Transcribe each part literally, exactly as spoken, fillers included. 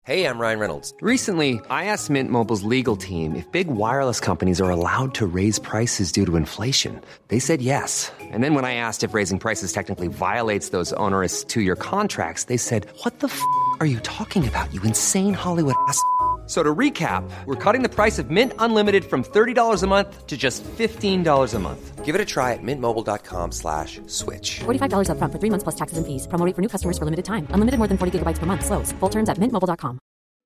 Hey, I'm Ryan Reynolds. Recently, I asked Mint Mobile's legal team if big wireless companies are allowed to raise prices due to inflation. They said yes. And then when I asked if raising prices technically violates those onerous two-year contracts, they said, what the f*** are you talking about, you insane Hollywood ass f- So to recap, we're cutting the price of Mint Unlimited from thirty dollars a month to just fifteen dollars a month. Give it a try at mintmobile.com slash switch. forty-five dollars up front for three months plus taxes and fees. Promo rate for new customers for limited time. Unlimited more than forty gigabytes per month. Slows full terms at mint mobile dot com.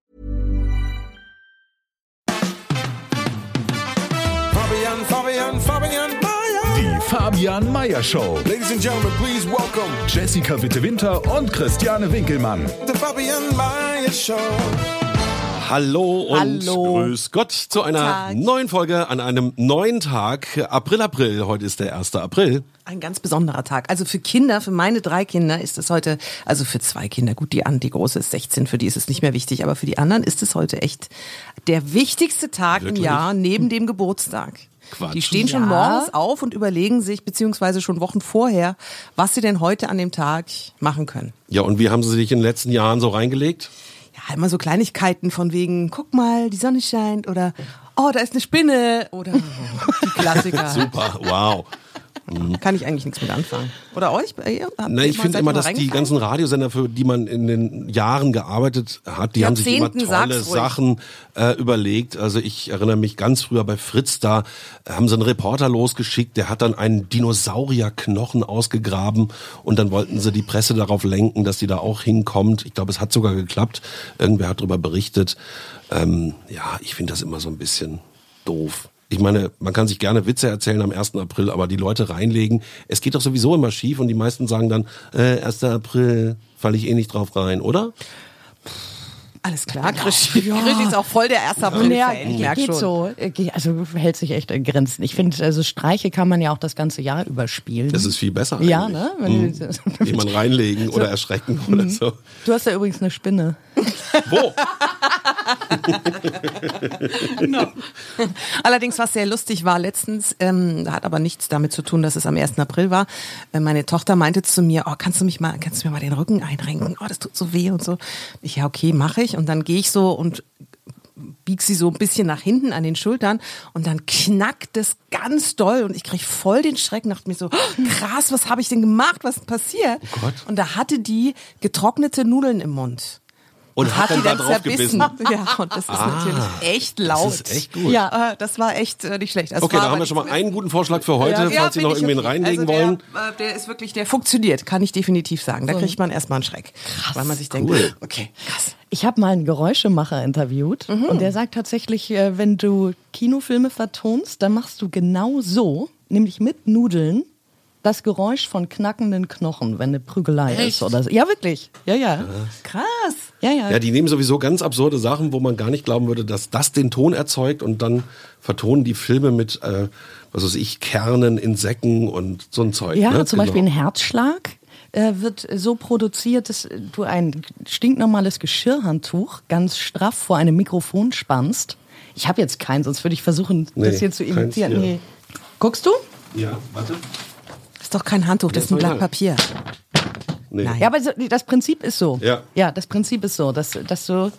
Fabian, Fabian, Fabian Meyer. Die Fabian Meyer Show. Ladies and gentlemen, please welcome Jessica Witte-Winter und Christiane Winkelmann. the Fabian Meyer Show. Hallo und Hallo. grüß Gott zu einer Tag. neuen Folge an einem neuen Tag. April, April. Heute ist der erste April. Ein ganz besonderer Tag. Also für Kinder, für meine drei Kinder ist es heute, also für zwei Kinder, gut, die, die große ist sechzehn, für die ist es nicht mehr wichtig, aber für die anderen ist es heute echt der wichtigste Tag Wirklich? im Jahr neben dem Geburtstag. Quatsch. Die stehen schon Ja. morgens auf und überlegen sich, beziehungsweise schon Wochen vorher, was sie denn heute an dem Tag machen können. Ja, und wie haben Sie sich in den letzten Jahren so reingelegt? Ja, immer so Kleinigkeiten von wegen, guck mal, die Sonne scheint oder oh, da ist eine Spinne oder die Klassiker. Super, wow. Kann ich eigentlich nichts mit anfangen. Oder euch? Ihr? Habt Na, ihr ich mal- finde seid immer, ihr mal dass die reingefallen? ganzen Radiosender, für die man in den Jahren gearbeitet hat, die haben sich immer Jahrzehnten, tolle sag's ruhig. Sachen äh, überlegt. Also ich erinnere mich ganz früher bei Fritz, da äh, haben sie einen Reporter losgeschickt, der hat dann einen Dinosaurierknochen ausgegraben und dann wollten sie die Presse darauf lenken, dass die da auch hinkommt. Ich glaube, es hat sogar geklappt. Irgendwer hat darüber berichtet. Ähm, ja, ich finde das immer so ein bisschen doof. Ich meine, man kann sich gerne Witze erzählen am ersten April, aber die Leute reinlegen, es geht doch sowieso immer schief und die meisten sagen dann, äh, erster April, falle ich eh nicht drauf rein, oder? Alles klar, Christi. Christi ist auch voll der erste April. Ja, ich merk geht schon. so. Ge- Also hält sich echt in Grenzen. Ich finde, also Streiche kann man ja auch das ganze Jahr überspielen. Das ist viel besser Ja, eigentlich. ne? Wenn Mhm. du- Jemand reinlegen oder erschrecken oder so. Du hast ja übrigens eine Spinne. Wo? Allerdings, was sehr lustig war letztens, ähm, hat aber nichts damit zu tun, dass es am ersten April war. Äh, meine Tochter meinte zu mir, oh, kannst du mich mal, kannst du mir mal den Rücken einrenken? Oh, das tut so weh und so. Ich, ja, okay, mache ich. Und dann gehe ich so und bieg sie so ein bisschen nach hinten an den Schultern und dann knackt es ganz doll und ich krieg voll den Schrecken, dachte mir so, oh, krass, was habe ich denn gemacht, was ist passiert? Oh Gott. Und da hatte die getrocknete Nudeln im Mund. Und hat dann da drauf zerbissen. gebissen. Ja, und das ist Ah, natürlich echt laut. Das ist echt gut. Ja, äh, das war echt äh, nicht schlecht. Das Okay, war da aber haben wir nichts schon mal mit- einen guten Vorschlag für heute, Ja, ja, falls Sie noch find ich irgendwen okay. reinlegen also wollen. Der, äh, der ist wirklich, der funktioniert, kann ich definitiv sagen. Da kriegt man erstmal einen Schreck. Krass, weil man sich denkt, cool. okay, krass. Ich habe mal einen Geräuschemacher interviewt und der sagt tatsächlich, äh, wenn du Kinofilme vertonst, dann machst du genau so, nämlich mit Nudeln, das Geräusch von knackenden Knochen, wenn eine Prügelei ist oder so. Ja, wirklich. Ja, ja. Krass. Ja, ja. Ja, die nehmen sowieso ganz absurde Sachen, wo man gar nicht glauben würde, dass das den Ton erzeugt und dann vertonen die Filme mit, äh, was weiß ich, Kernen in Säcken und so ein Zeug. Ja, ne? zum Genau. Beispiel ein Herzschlag äh, wird so produziert, dass du ein stinknormales Geschirrhandtuch ganz straff vor einem Mikrofon spannst. Ich habe jetzt keins, sonst würde ich versuchen, Nee, das hier zu keins imitieren. hier. Nee. Guckst du? Ja, warte. Das ist doch kein Handtuch, das ist ein Ja, Blatt Papier. Nee. Nein. Ja, aber so, das Prinzip ist so. Ja. Ja, das Prinzip ist so, dass, dass du.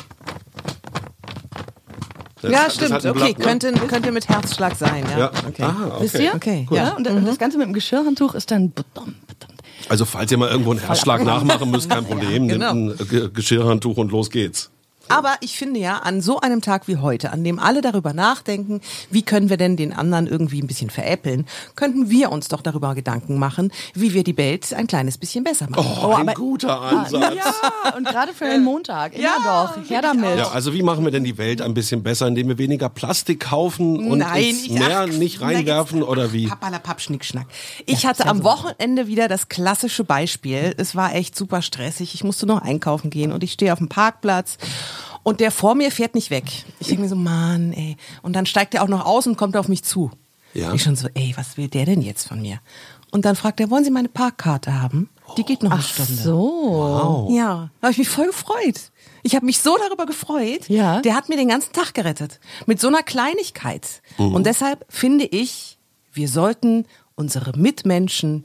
Das- Ja, das stimmt. hat ein Okay, Blatt, ne? könnte, könnte mit Herzschlag sein. Ja. Ja. Okay. Ah, okay. Wisst ihr? Okay, Ja. ja. Und das, das Ganze mit dem Geschirrhandtuch ist dann. Also falls ihr mal irgendwo einen Herzschlag nachmachen müsst, kein Problem. genau. Nehmt ein Ge- Geschirrhandtuch und los geht's. Aber ich finde ja, an so einem Tag wie heute, an dem alle darüber nachdenken, wie können wir denn den anderen irgendwie ein bisschen veräppeln, könnten wir uns doch darüber Gedanken machen, wie wir die Welt ein kleines bisschen besser machen. Oh, ein guter Ansatz. Ja, und gerade für einen Montag. Immer Ja, doch. Her damit. Ja, also wie machen wir denn die Welt ein bisschen besser, indem wir weniger Plastik kaufen und Nein, ins ich- Meer ach, nicht na, reinwerfen jetzt- oder wie? Pappalapapp, Schnickschnack. Ich hatte am Wochenende wieder das klassische Beispiel. Es war echt super stressig. Ich musste noch einkaufen gehen und ich stehe auf dem Parkplatz. Und der vor mir fährt nicht weg. Ich denke mir so, Mann, ey. Und dann steigt er auch noch aus und kommt auf mich zu. Ja. Ich schon so, ey, was will der denn jetzt von mir? Und dann fragt er, wollen Sie meine Parkkarte haben? Die geht noch eine Ach Stunde. so. Ja, da habe ich mich voll gefreut. Ich habe mich so darüber gefreut. Ja. Der hat mir den ganzen Tag gerettet. Mit so einer Kleinigkeit. Und deshalb finde ich, wir sollten unsere Mitmenschen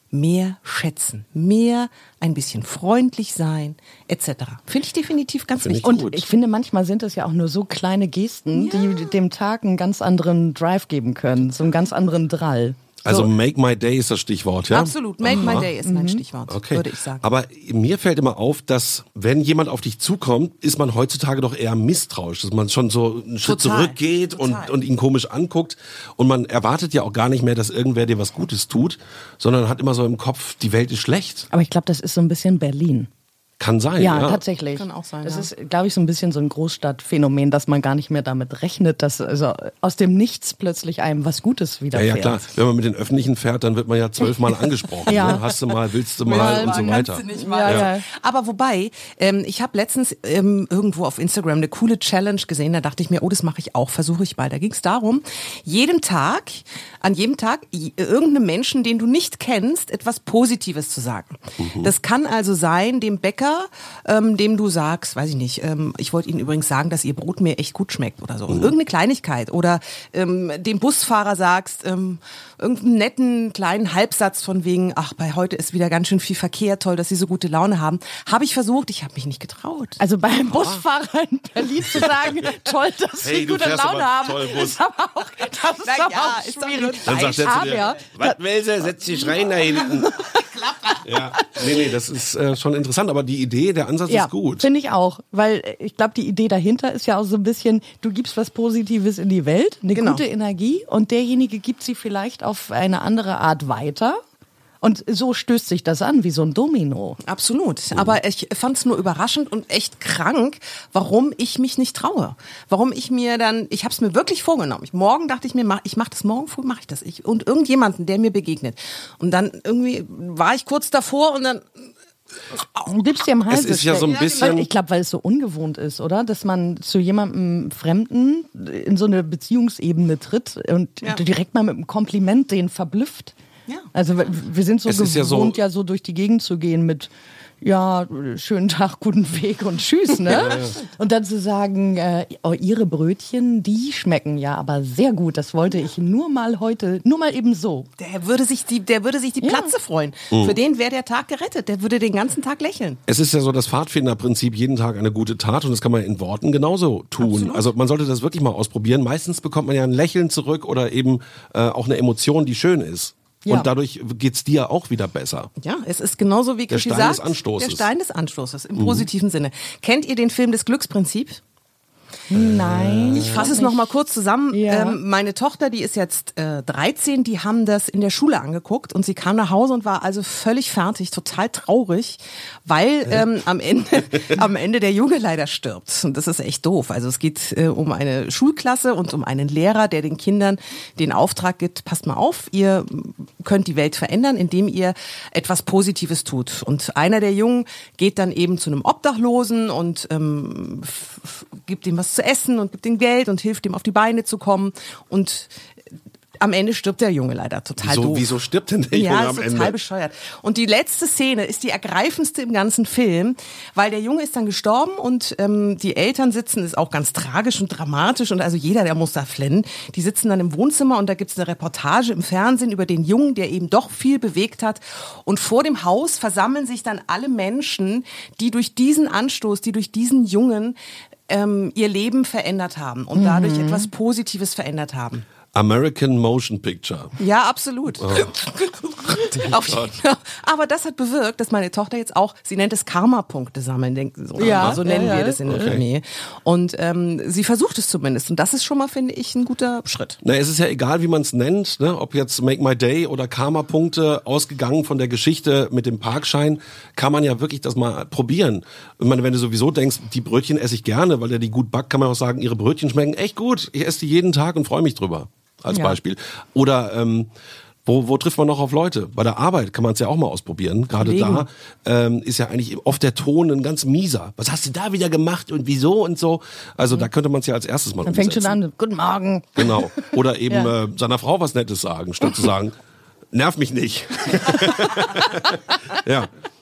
mehr schätzen, mehr ein bisschen freundlich sein, et cetera. Finde ich definitiv ganz Find ich wichtig. Und ich finde, manchmal sind es ja auch nur so kleine Gesten, Ja. die dem Tag einen ganz anderen Drive geben können, so einen ganz anderen Drall. Also So. make my day ist das Stichwort, ja? Absolut, make my day ist mein Stichwort, Okay. würde ich sagen. Aber mir fällt immer auf, dass wenn jemand auf dich zukommt, ist man heutzutage doch eher misstrauisch, dass man schon so einen Schritt Total, zurückgeht und, total. und ihn komisch anguckt und man erwartet ja auch gar nicht mehr, dass irgendwer dir was Gutes tut, sondern hat immer so im Kopf, die Welt ist schlecht. Aber ich glaube, das ist so ein bisschen Berlin. Kann sein, Ja, ja. tatsächlich. Kann auch sein, Das ja. ist, glaube ich, so ein bisschen so ein Großstadtphänomen, dass man gar nicht mehr damit rechnet, dass also aus dem Nichts plötzlich einem was Gutes Ja, widerfährt. ja, klar. Wenn man mit den Öffentlichen fährt, dann wird man ja zwölfmal angesprochen. Ja. Ne? Hast du mal, willst du mal und so weiter. Ja, ja. Aber wobei, ähm, ich habe letztens ähm, irgendwo auf Instagram eine coole Challenge gesehen, da dachte ich mir, oh, das mache ich auch, versuche ich mal. Da ging es darum, jedem Tag, an jedem Tag i- irgendeinem Menschen, den du nicht kennst, etwas Positives zu sagen. Das kann also sein, dem Bäcker, ähm, dem du sagst, weiß ich nicht, ähm, ich wollte Ihnen übrigens sagen, dass Ihr Brot mir echt gut schmeckt oder so. Irgendeine Kleinigkeit. Oder ähm, dem Busfahrer sagst, ähm, irgendeinen netten kleinen Halbsatz von wegen, ach, bei heute ist wieder ganz schön viel Verkehr, toll, dass Sie so gute Laune haben. Habe ich versucht, ich habe mich nicht getraut. Also beim Busfahrer in Berlin zu sagen, toll, dass Hey, Sie du gute fährst Laune aber haben, toll Bus. ist aber auch, das ist Na aber ja, auch ist doch schwierig. nur Dann sagt er zu Aber, dir, was will sie, setz dich rein da hinten. Ja, nee, nee, das ist äh, schon interessant, aber die Idee, der Ansatz ja, ist gut. finde ich auch, weil äh, ich glaube, die Idee dahinter ist ja auch so ein bisschen, du gibst was Positives in die Welt, eine Genau. gute Energie und derjenige gibt sie vielleicht auf eine andere Art weiter und so stößt sich das an, wie so ein Domino. Absolut. Aber ich fand es nur überraschend und echt krank, warum ich mich nicht traue. Warum ich mir dann, ich habe es mir wirklich vorgenommen. Ich, morgen dachte ich mir, mach, ich mache das morgen früh, mache ich das. Ich, und irgendjemanden, der mir begegnet. Und dann irgendwie war ich kurz davor und dann Du gibst dir im Hals. Es ist ja so ein bisschen- Ich glaube, weil es so ungewohnt ist, oder? Dass man zu jemandem Fremden in so eine Beziehungsebene tritt und Ja. direkt mal mit einem Kompliment den verblüfft. Ja. Also wir- wir sind so Es ist gewohnt, ja ja so- so, durch die Gegend zu gehen mit ja, schönen Tag, guten Weg und tschüss, ne? Und dann zu sagen, äh, oh, ihre Brötchen, die schmecken ja aber sehr gut. Das wollte ich nur mal heute, nur mal eben so. der würde sich die, der würde sich die Platze freuen. Für den wäre der Tag gerettet. Der würde den ganzen Tag lächeln. Es ist ja so das Pfadfinderprinzip, jeden Tag eine gute Tat und das kann man in Worten genauso tun. Absolut. Also man sollte das wirklich mal ausprobieren. Meistens bekommt man ja ein Lächeln zurück oder eben äh, auch eine Emotion, die schön ist. Ja. Und dadurch geht's dir auch wieder besser. Ja, es ist genauso wie Der Krischi Stein des sagt, Anstoßes. der Stein des Anstoßes im positiven Sinne. Kennt ihr den Film Das Glücksprinzip? Nein. Ich fasse es noch mal kurz zusammen. Ja. Ähm, meine Tochter, die ist jetzt äh, dreizehn, die haben das in der Schule angeguckt und sie kam nach Hause und war also völlig fertig, total traurig, weil ähm, am Ende am Ende der Junge leider stirbt. Und das ist echt doof. Also es geht äh, um eine Schulklasse und um einen Lehrer, der den Kindern den Auftrag gibt, passt mal auf, ihr könnt die Welt verändern, indem ihr etwas Positives tut. Und einer der Jungen geht dann eben zu einem Obdachlosen und ähm, f- f- gibt ihm was zu essen und gibt ihm Geld und hilft ihm auf die Beine zu kommen. Und am Ende stirbt der Junge leider total Wieso, doof. wieso stirbt denn der Junge Ja, am ist Ende? total bescheuert. Und die letzte Szene ist die ergreifendste im ganzen Film, weil der Junge ist dann gestorben und ähm, die Eltern sitzen, ist auch ganz tragisch und dramatisch und also jeder, der muss da flennen. Die sitzen dann im Wohnzimmer und da gibt's eine Reportage im Fernsehen über den Jungen, der eben doch viel bewegt hat. Und vor dem Haus versammeln sich dann alle Menschen, die durch diesen Anstoß, die durch diesen Jungen ähm, ihr Leben verändert haben und dadurch etwas Positives verändert haben. American Motion Picture. Ja, absolut. Oh. Auf jeden Fall. Aber das hat bewirkt, dass meine Tochter jetzt auch, sie nennt es Karma-Punkte sammeln, denkt so, Ja, so nennen ja, wir ja. das in der Okay. Familie. Und ähm, sie versucht es zumindest. Und das ist schon mal, finde ich, ein guter Schritt. Na, es ist ja egal, wie man es nennt, ne? Ob jetzt Make My Day oder Karma-Punkte, ausgegangen von der Geschichte mit dem Parkschein, kann man ja wirklich das mal probieren. Ich meine, wenn du sowieso denkst, die Brötchen esse ich gerne, weil der die gut backt, kann man auch sagen, ihre Brötchen schmecken echt gut. Ich esse die jeden Tag und freue mich drüber. Als Ja. Beispiel. Oder ähm, wo, wo trifft man noch auf Leute? Bei der Arbeit kann man es ja auch mal ausprobieren. Gerade da ähm, ist ja eigentlich oft der Ton ein ganz mieser. Was hast du da wieder gemacht und wieso und so? Also da könnte man es ja als erstes mal Dann fängt schon umsetzen. an, guten Morgen. Genau. Oder eben Ja. äh, seiner Frau was Nettes sagen, statt zu sagen, nerv mich nicht. Ja.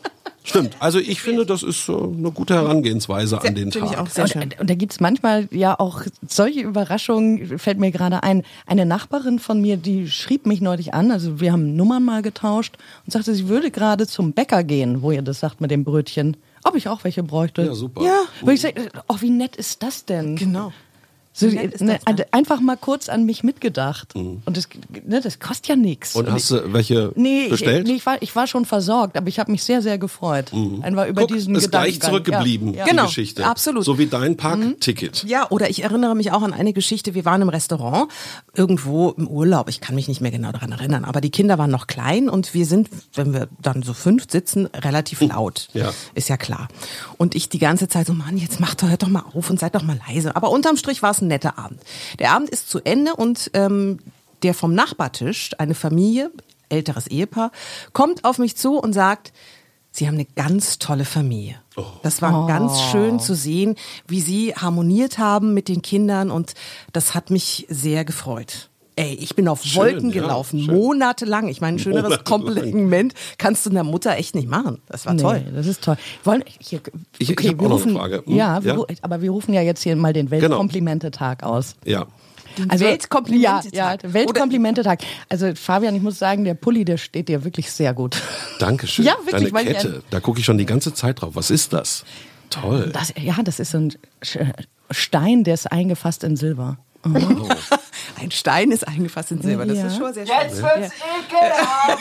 Stimmt. Also ich finde, das ist so eine gute Herangehensweise an den Finde ich Tag. auch sehr schön. Und, und da gibt's manchmal ja auch solche Überraschungen, fällt mir gerade ein. Eine Nachbarin von mir, die schrieb mich neulich an, also wir haben Nummern mal getauscht und sagte, sie würde gerade zum Bäcker gehen, wo ihr das sagt mit dem Brötchen, ob ich auch welche bräuchte. Ja, super. Ja. Wo ich sage, oh, wie nett ist das denn? Genau. So, Wie nett ist ne, das denn? einfach mal kurz an mich mitgedacht. Und das, ne, das kostet ja nichts. Und hast du welche Nee, bestellt? Ich, nee ich, war, ich war schon versorgt, aber ich habe mich sehr, sehr gefreut. Einfach über Guck, diesen ist Gedanken. gleich zurückgeblieben, Ja. die Genau, Geschichte. absolut. So wie dein Parkticket. Ja, oder ich erinnere mich auch an eine Geschichte, wir waren im Restaurant, irgendwo im Urlaub, ich kann mich nicht mehr genau daran erinnern, aber die Kinder waren noch klein und wir sind, wenn wir dann so fünf sitzen, relativ laut. Ja. Ist ja klar. Und ich die ganze Zeit so, Mann, jetzt macht doch, hört doch mal auf und seid doch mal leise. Aber unterm Strich war es ein netter Abend. Der Abend ist zu Ende und ähm, der vom Nachbartisch, eine Familie, älteres Ehepaar, kommt auf mich zu und sagt, Sie haben eine ganz tolle Familie. Das war ganz schön zu sehen, wie Sie harmoniert haben mit den Kindern und das hat mich sehr gefreut. Ey, ich bin auf Schön, Wolken ja, gelaufen, schön. monatelang. Ich meine, ein schöneres Monatelang. Kompliment kannst du einer Mutter echt nicht machen. Das war Nee, toll. das ist toll. Wollen, hier, Ich- ich okay, hab wir auch noch eine rufen, Frage. Hm? Ja, wir, Ja? ru- aber wir rufen ja jetzt hier mal den Genau. Weltkomplimente-Tag aus. Ja. Also, Weltkomplimente-Tag. Ja, ja, der Weltkomplimente-Tag. Also Fabian, ich muss sagen, der Pulli, der steht dir wirklich sehr gut. Dankeschön. Ja, wirklich, Deine weil ich Kette, ein- da gucke ich schon die ganze Zeit drauf. Was ist das? Toll. Das, ja, das ist so ein Sch- Stein, der ist eingefasst in Silber. Ein Stein ist eingefasst in Silber. Das Ja. ist schon sehr schön. Jetzt wird's ekelhaft.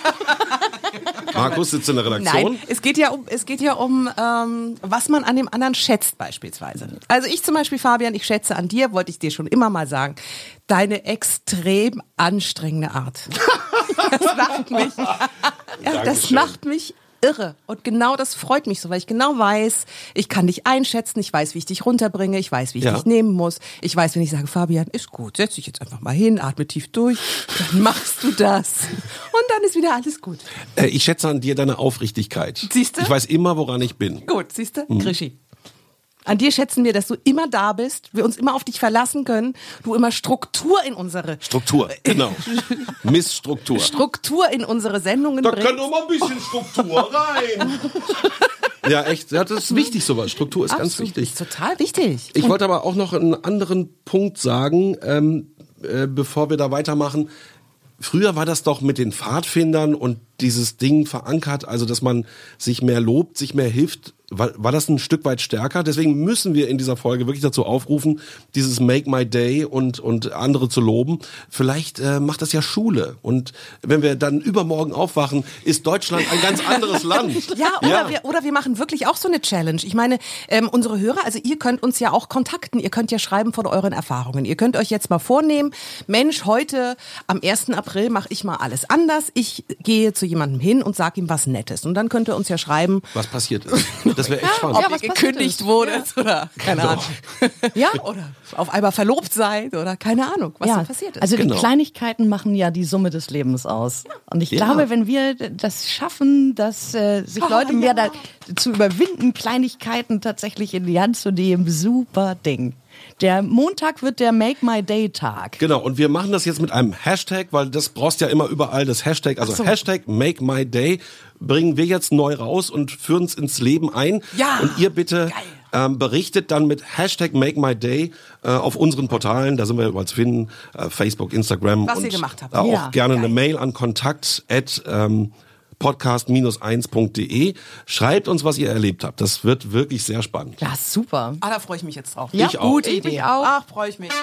Markus sitzt in der Redaktion. Nein, es geht ja um, es geht ja um ähm, was man an dem anderen schätzt beispielsweise. Also ich zum Beispiel, Fabian, ich schätze an dir, wollte ich dir schon immer mal sagen, deine extrem anstrengende Art. Das macht mich, ja, das Dankeschön. macht mich irre. Und genau das freut mich so, weil ich genau weiß, ich kann dich einschätzen, ich weiß, wie ich dich runterbringe, ich weiß, wie ich Ja. dich nehmen muss. Ich weiß, wenn ich sage, Fabian, ist gut, setz dich jetzt einfach mal hin, atme tief durch, dann machst du das. Und dann ist wieder alles gut. Äh, ich schätze an dir deine Aufrichtigkeit. Siehste? Ich weiß immer, woran ich bin. Gut, siehst du? Krischi. An dir schätzen wir, dass du immer da bist, wir uns immer auf dich verlassen können, du immer Struktur in unsere Struktur, genau. Missstruktur. Struktur in unsere Sendungen Da bringst. kann doch mal ein bisschen Struktur rein. Ja, echt. Ja, das ist wichtig, sowas. Struktur ist ganz Absolut, wichtig. ist total wichtig. Ich wollte aber auch noch einen anderen Punkt sagen, ähm, äh, bevor wir da weitermachen. Früher war das doch mit den Pfadfindern und dieses Ding verankert, also dass man sich mehr lobt, sich mehr hilft, war, war das ein Stück weit stärker. Deswegen müssen wir in dieser Folge wirklich dazu aufrufen, dieses Make My Day und, und andere zu loben. Vielleicht äh, macht das ja Schule. Und wenn wir dann übermorgen aufwachen, ist Deutschland ein ganz anderes Land. Ja, oder, Wir, oder wir machen wirklich auch so eine Challenge. Ich meine, ähm, unsere Hörer, also ihr könnt uns ja auch kontakten, ihr könnt ja schreiben von euren Erfahrungen. Ihr könnt euch jetzt mal vornehmen, Mensch, heute am ersten April mache ich mal alles anders. Ich gehe zu jemandem hin und sage ihm was Nettes. Und dann könnt ihr uns ja schreiben, Was passiert ist. Das wäre echt spannend. ob Ja, ihr was passiert gekündigt ist. wurdet oder keine Ahnung. Ja. Oder auf einmal verlobt seid oder keine Ahnung, was ja, so passiert ist. also Genau. die Kleinigkeiten machen ja die Summe des Lebens aus. Und ich Ja. glaube, wenn wir das schaffen, dass äh, sich Leute mehr da, zu überwinden, Kleinigkeiten tatsächlich in die Hand zu nehmen, super Ding. Der Montag wird der Make My Day Tag. Genau, und wir machen das jetzt mit einem Hashtag, weil das brauchst ja immer überall, das Hashtag, also Ach so. Hashtag Make My Day bringen wir jetzt neu raus und führen es ins Leben ein. Ja, und ihr bitte geil. ähm, berichtet dann mit Hashtag Make My Day äh, auf unseren Portalen, da sind wir überall zu finden, äh, Facebook, Instagram. Was und ihr gemacht habt. Äh, auch Ja, gerne eine geil. Mail an kontakt at ähm, podcast eins punkt de. Schreibt uns, was ihr erlebt habt. Das wird wirklich sehr spannend. Ja, super. Ah, da freue ich mich jetzt drauf. Ja, Ich auch. Gute Ich Idee. mich auch. Ach, freue ich mich.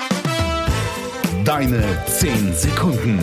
Deine zehn Sekunden.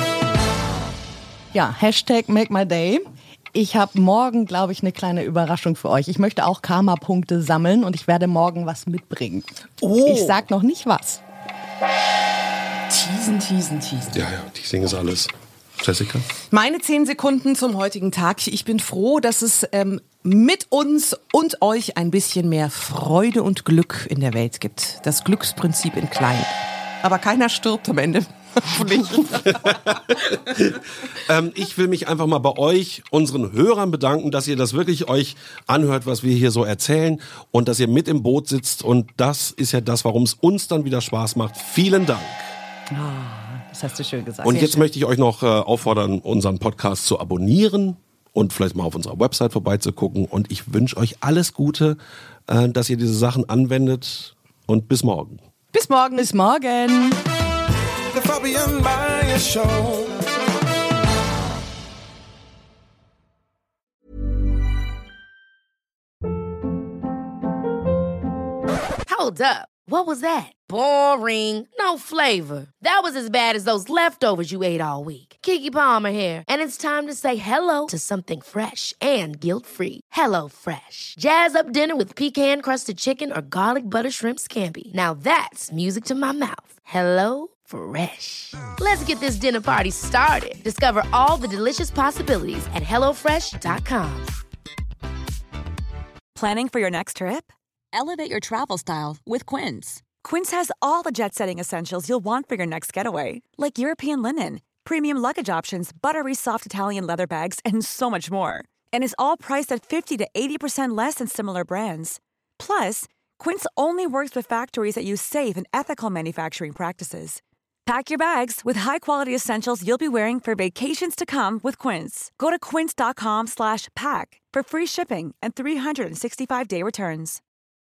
Ja, Hashtag Make My Day. Ich habe morgen, glaube ich, eine kleine Überraschung für euch. Ich möchte auch Karma-Punkte sammeln und ich werde morgen was mitbringen. Oh. Ich sag noch nicht was. Teasen, teasen, teasen. Ja, ja, die singen es alles. Jessica? Meine zehn Sekunden zum heutigen Tag. Ich bin froh, dass es ähm, mit uns und euch ein bisschen mehr Freude und Glück in der Welt gibt. Das Glücksprinzip in klein. Aber keiner stirbt am Ende. Ähm, ich will mich einfach mal bei euch, unseren Hörern bedanken, dass ihr das wirklich euch anhört, was wir hier so erzählen und dass ihr mit im Boot sitzt. Und das ist ja das, warum es uns dann wieder Spaß macht. Vielen Dank. Das hast du schön gesagt. Und jetzt möchte ich euch noch äh, auffordern, unseren Podcast zu abonnieren und vielleicht mal auf unserer Website vorbeizugucken. Und ich wünsche euch alles Gute, äh, dass ihr diese Sachen anwendet und bis morgen. Bis morgen. Bis morgen. The Fabian Meyer Show. Hold up. What was that? Boring. No flavor. That was as bad as those leftovers you ate all week. Keke Palmer here, and it's time to say hello to something fresh and guilt-free. Hello Fresh. Jazz up dinner with pecan-crusted chicken or garlic butter shrimp scampi. Now that's music to my mouth. Hello Fresh. Let's get this dinner party started. Discover all the delicious possibilities at hello fresh dot com. Planning for your next trip? Elevate your travel style with Quince. Quince has all the jet-setting essentials you'll want for your next getaway, like European linen, premium luggage options, buttery soft Italian leather bags, and so much more. And is all priced at fifty to eighty percent less than similar brands. Plus, Quince only works with factories that use safe and ethical manufacturing practices. Pack your bags with high-quality essentials you'll be wearing for vacations to come with Quince. Go to quince dot com slash pack for free shipping and three sixty-five day returns.